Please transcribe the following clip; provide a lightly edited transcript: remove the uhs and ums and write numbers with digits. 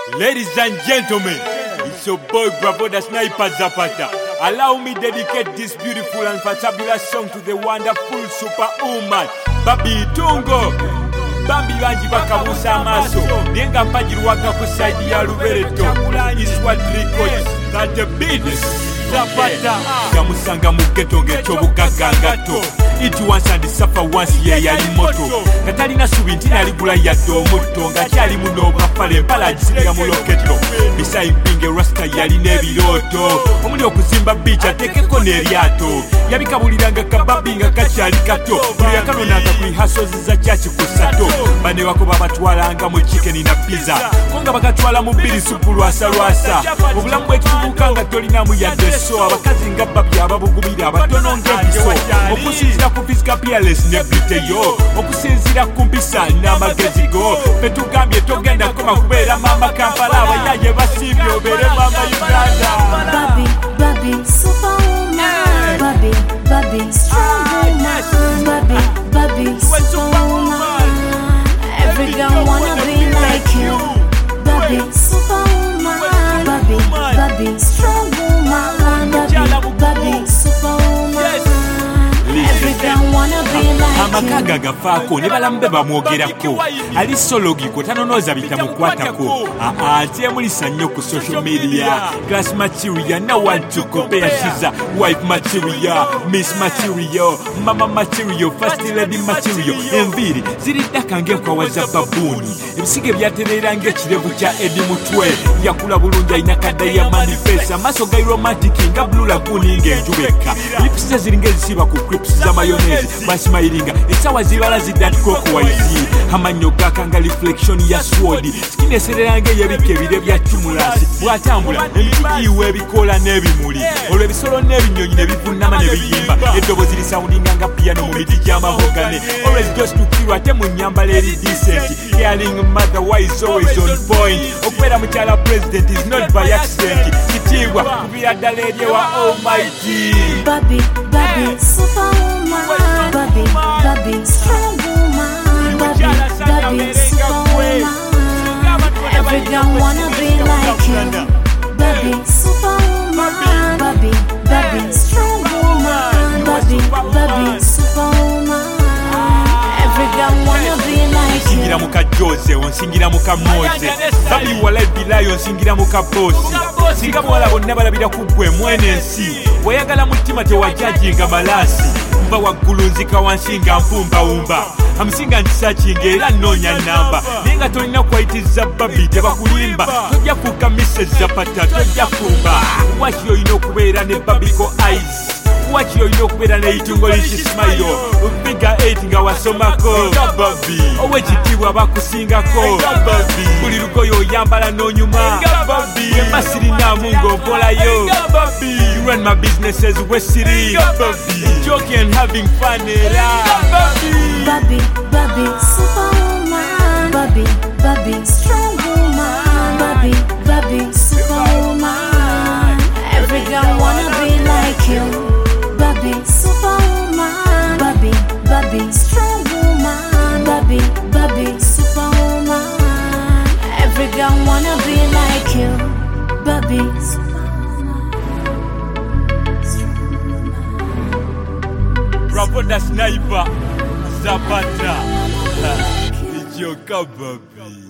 Ladies and gentlemen, it's your boy Bravo the Sniper Zapata. Allow me dedicate this beautiful and fabulous song to the wonderful superwoman Babi Tungo. Bambi banji bakabusa amaso nenga mpajirwaga ku side ya Lubereto Eastward Records that the business Zapata kamusanga mu ghetto ng'ekyobugaga ngato it once and suffer once ye yali moto katalina subi ntina aligula yadde omutto nga kyali muno bafale mpala gisirira mu loketo bisayi mpinge rasta yali n'ebirooto omuli okuzimba beach ateekeko n'eryato yabikabuliranga kababi nga kakyali kato buli yakanonanga ku ihasozi za kyaki ku sato bane wako babatwalanga mu chicken na pizza ko nga bakatwala mu bbiri supu lwasa obulamu bw'ekibubuka nga tolinamu yadde so abakazi nga babbi ababugubira abatono ng'ebiso okusinzira ku physical appearance ne biteyo okusinzira ku mpisa n'amagezi go petugambye togenda koma kubeera mama Kampala abayaye basimbye obeere mama Uganda. Babi superwoman, Babi strong woman, Babi superwoman. Every girl wanna be like you. Babi superwoman, Babi strong woman, Babi superwoman. Every girl wanna be like you. Amakaga gafaako ne balamu be bamwogerako ali sologiko tanonoza bitamukwatako atemulisa nnyo ku social media glass material na want to compare she's a wife material miss material mama material first lady material enviri ziriddaka ng'enkwawaza babuuni ebisige byaterera ng'ekirevu kya Edi Mutwe yakula bulungi alina kadda ya manifest amaaso gai romantic nga blue lagoon ng'enjubeka lips ze ziringa ezisiba ku crips za mayonnaise basmilinga esawa zibala zidatiko waizi amannyo gakanga reflection ya sword skin esereranga yebike ebire bya kimulasi bwatambula emitigiwe ebikola n'ebimuli olwo ebisolo n'ebinyonyi ne bivunama ne biyimba eddobozi lisoundinga nga piano mu miti gy'amahogane always goes to kill ate mu nyambala eri decent caring mother wise always on point okubeera mukyala president is not by accident kitiibwa kuvira ddala eri ewa almighty. Babi superwoman, Babi strong woman, Babi superwoman. Every girl wanna be like you. Babi superwoman, Babi strong woman, Babi superwoman. Every girl wanna be like you. Singira muka Jose, onsingira muka Moze. Babi wala bilayo onsingira muka Bosi. Singa bwala bonna balabira ku ggwe mwene ensi. Wayagala mutima tewajajinga malasi. Mba waggulu nzika wansi nga mpumbawumba. Amusinga ntisakinga era nnoonya namba. Naye nga tolina kwayitiriza Babi tebakulimba. Tojja fuuka Mrs. Zapata, tojja fumba. Wakiri olina okubeera ne Babiko eyes. Wakiri olina okubeera ne Itungolishi smile. Figure 8 nga wasomako. Babi ow'ekitiibwa bakusingako. Babi buli lugoye oyambala n'onyuma. Babi emasinaamu ng'okolayo. Babi you run my businesses wesiri. Babi joking and having fun era. Babi superwoman, Babi strong woman, Babi superwoman. Every girl wanna be like you. Babi superwoman, Babi strong woman, Babi superwoman. Every girl wanna be like you. Babi superwoman. Bravo the Sniper Zapata. It's your Babi.